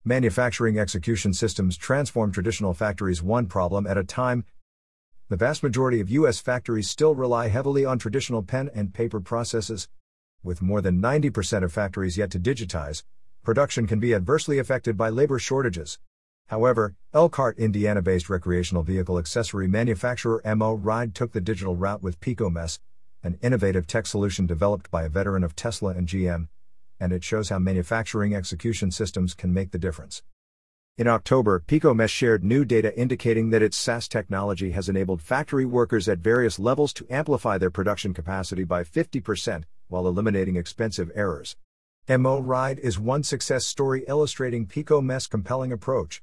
Manufacturing execution systems transform traditional factories one problem at a time. The vast majority of U.S. factories still rely heavily on traditional pen and paper processes. With more than 90% of factories yet to digitize, production can be adversely affected by labor shortages. However, Elkhart, Indiana-based recreational vehicle accessory manufacturer MO-Ride took the digital route with PicoMess, an innovative tech solution developed by a veteran of Tesla and GM, and it shows how manufacturing execution systems can make the difference. In October, PicoMess shared new data indicating that its SaaS technology has enabled factory workers at various levels to amplify their production capacity by 50%, while eliminating expensive errors. MO-Ride is one success story illustrating PicoMess' compelling approach.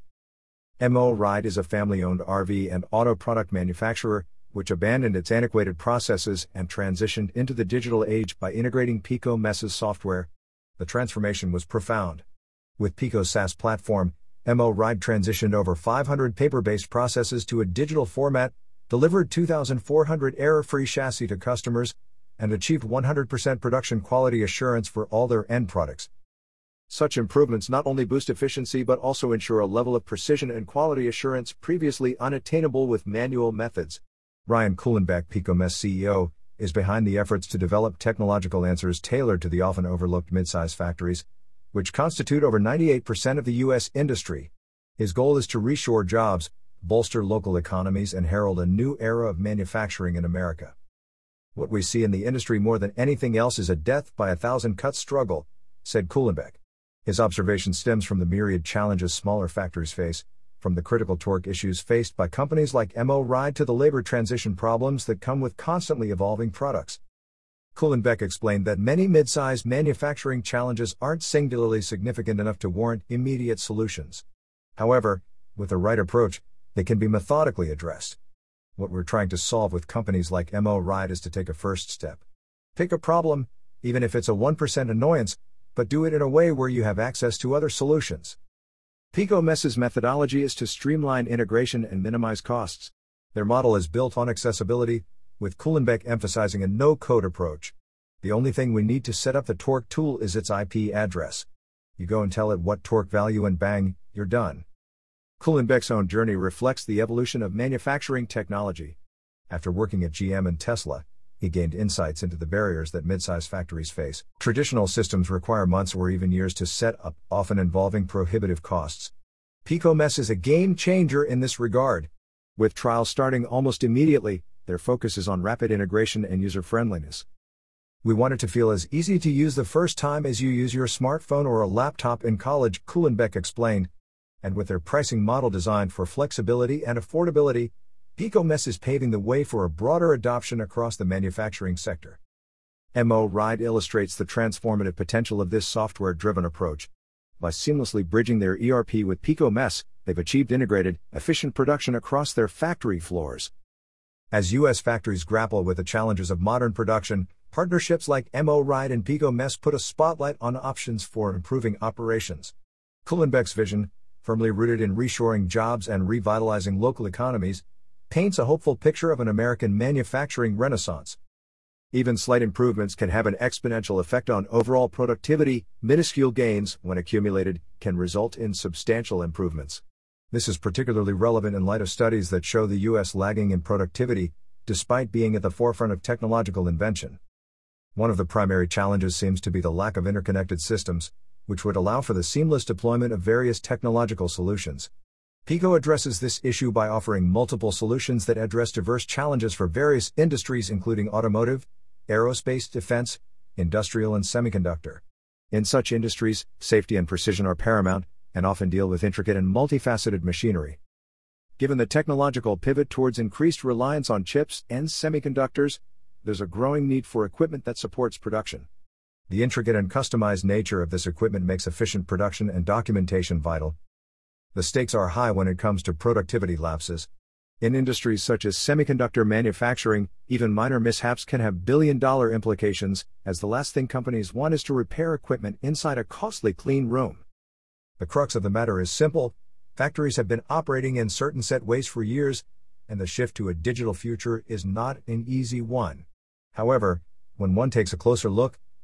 MO-Ride is a family-owned RV and auto product manufacturer, which abandoned its antiquated processes and transitioned into the digital age by integrating PicoMess's software. The transformation was profound. With Pico's SaaS platform, MO-Ride transitioned over 500 paper-based processes to a digital format, delivered 2,400 error-free chassis to customers, and achieved 100% production quality assurance for all their end products. Such improvements not only boost efficiency but also ensure a level of precision and quality assurance previously unattainable with manual methods. Ryan Kulenbeck, PicoMess CEO, is behind the efforts to develop technological answers tailored to the often overlooked mid-size factories, which constitute over 98% of the U.S. industry. His goal is to reshore jobs, bolster local economies, and herald a new era of manufacturing in America. What we see in the industry more than anything else is a death by a thousand cuts struggle, said Kulenbeck. His observation stems from the myriad challenges smaller factories face, from the critical torque issues faced by companies like MO-Ride to the labor transition problems that come with constantly evolving products. Kulenbeck explained that many mid-size manufacturing challenges aren't singularly significant enough to warrant immediate solutions. However, with the right approach, they can be methodically addressed. What we're trying to solve with companies like MO-Ride is to take a first step. Pick a problem, even if it's a 1% annoyance, but do it in a way where you have access to other solutions. PicoMess's methodology is to streamline integration and minimize costs. Their model is built on accessibility, with Kulenbeck emphasizing a no-code approach. The only thing we need to set up the torque tool is its IP address. You go and tell it what torque value and bang, you're done. Kulenbeck's own journey reflects the evolution of manufacturing technology. After working at GM and Tesla, he gained insights into the barriers that mid-size factories face. Traditional systems require months or even years to set up, often involving prohibitive costs. PicoMess is a game changer in this regard. With trials starting almost immediately, their focus is on rapid integration and user-friendliness. We want it to feel as easy to use the first time as you use your smartphone or a laptop in college, Kulenbeck explained. And with their pricing model designed for flexibility and affordability, PicoMess is paving the way for a broader adoption across the manufacturing sector. MO-Ride illustrates the transformative potential of this software-driven approach. By seamlessly bridging their ERP with PicoMess, they've achieved integrated, efficient production across their factory floors. As U.S. factories grapple with the challenges of modern production, partnerships like MO-Ride and PicoMess put a spotlight on options for improving operations. Kulenbeck's vision, firmly rooted in reshoring jobs and revitalizing local economies, paints a hopeful picture of an American manufacturing renaissance. Even slight improvements can have an exponential effect on overall productivity. Minuscule gains, when accumulated, can result in substantial improvements. This is particularly relevant in light of studies that show the U.S. lagging in productivity, despite being at the forefront of technological invention. One of the primary challenges seems to be the lack of interconnected systems, which would allow for the seamless deployment of various technological solutions. Pico addresses this issue by offering multiple solutions that address diverse challenges for various industries including automotive, aerospace, defense, industrial and semiconductor. In such industries, safety and precision are paramount, and often deal with intricate and multifaceted machinery. Given the technological pivot towards increased reliance on chips and semiconductors, there's a growing need for equipment that supports production. The intricate and customized nature of this equipment makes efficient production and documentation vital. The stakes are high when it comes to productivity lapses. In industries such as semiconductor manufacturing, even minor mishaps can have billion-dollar implications, as the last thing companies want is to repair equipment inside a costly clean room. The crux of the matter is simple: factories have been operating in certain set ways for years, and the shift to a digital future is not an easy one. However, when one takes a closer look,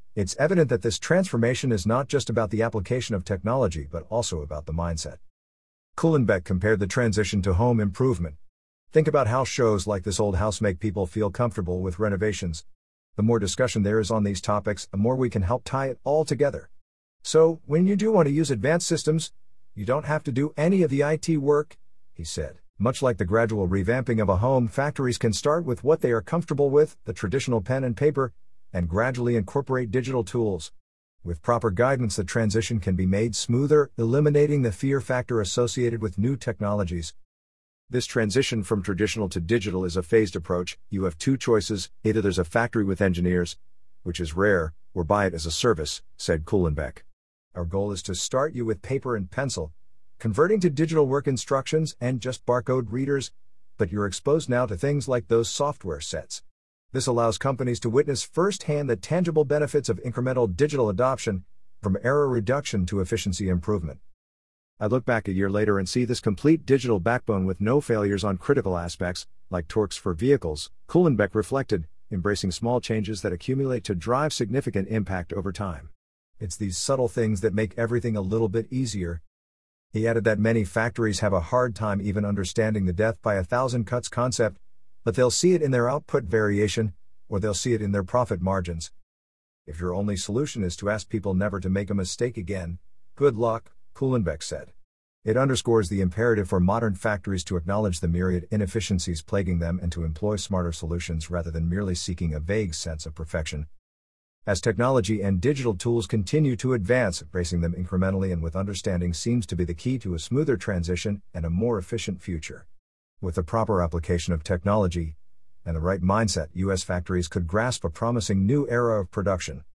It's evident that this transformation is not just about the application of technology but also about the mindset. Kulenbeck compared the transition to home improvement. Think about how shows like This Old House make people feel comfortable with renovations. The more discussion there is on these topics, the more we can help tie it all together. So, when you do want to use advanced systems, you don't have to do any of the IT work, he said. Much like the gradual revamping of a home, factories can start with what they are comfortable with, the traditional pen and paper, and gradually incorporate digital tools. With proper guidance, the transition can be made smoother, eliminating the fear factor associated with new technologies. This transition from traditional to digital is a phased approach. You have two choices: either there's a factory with engineers, which is rare, or buy it as a service, said Kulenbeck. Our goal is to start you with paper and pencil, converting to digital work instructions and just barcode readers, but you're exposed now to things like those software sets. This allows companies to witness firsthand the tangible benefits of incremental digital adoption, from error reduction to efficiency improvement. I look back a year later and see this complete digital backbone with no failures on critical aspects, like torques for vehicles, Kulenbeck reflected, embracing small changes that accumulate to drive significant impact over time. It's these subtle things that make everything a little bit easier. He added that many factories have a hard time even understanding the death by 1,000 cuts concept, but they'll see it in their output variation, or they'll see it in their profit margins. If your only solution is to ask people never to make a mistake again, good luck, Kulenbeck said. It underscores the imperative for modern factories to acknowledge the myriad inefficiencies plaguing them and to employ smarter solutions rather than merely seeking a vague sense of perfection. As technology and digital tools continue to advance, embracing them incrementally and with understanding seems to be the key to a smoother transition and a more efficient future. With the proper application of technology and the right mindset, U.S. factories could grasp a promising new era of production.